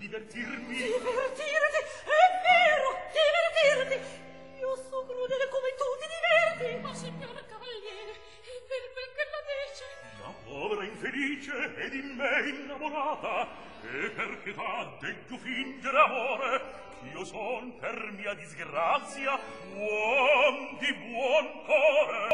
divertirmi. Divertirti? È vero, divertirti! Io so crudele come tu ti diverti! Ma signor cavaliere, è per quel che la dice. La povera infelice ed in me innamorata, e per pietà deggio fingere amore, ch'io son per mia disgrazia uom di buon core.